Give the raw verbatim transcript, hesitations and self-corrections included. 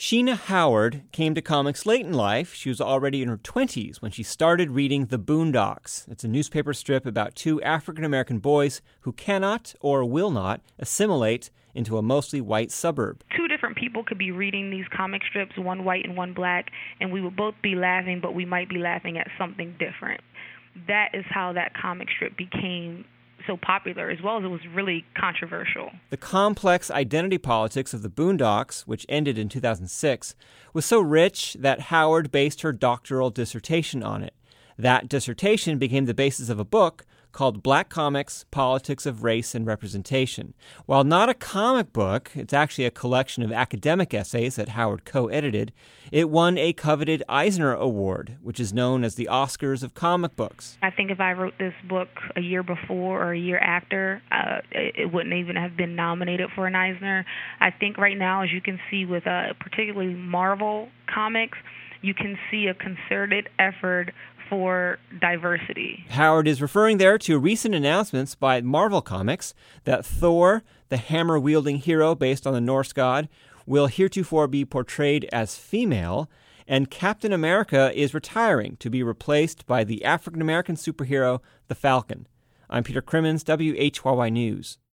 Sheena Howard came to comics late in life. She was already in her twenties when she started reading The Boondocks. It's a newspaper strip about two African-American boys who cannot or will not assimilate into a mostly white suburb. Two different people could be reading these comic strips, one white and one black, and we would both be laughing, but we might be laughing at something different. That is how that comic strip became so popular, as well as it was really controversial. The complex identity politics of the Boondocks, which ended in two thousand six, was so rich that Howard based her doctoral dissertation on it. That dissertation became the basis of a book called Black Comics, Politics of Race and Representation. While not a comic book, it's actually a collection of academic essays that Howard co-edited. It won a coveted Eisner Award, which is known as the Oscars of comic books. I think if I wrote this book a year before or a year after, uh, it, it wouldn't even have been nominated for an Eisner. I think right now, as you can see with uh, particularly Marvel comics, you can see a concerted effort for diversity. Howard is referring there to recent announcements by Marvel Comics that Thor, the hammer-wielding hero based on the Norse god, will heretofore be portrayed as female, and Captain America is retiring to be replaced by the African-American superhero, the Falcon. I'm Peter Crimmins, W H Y Y News.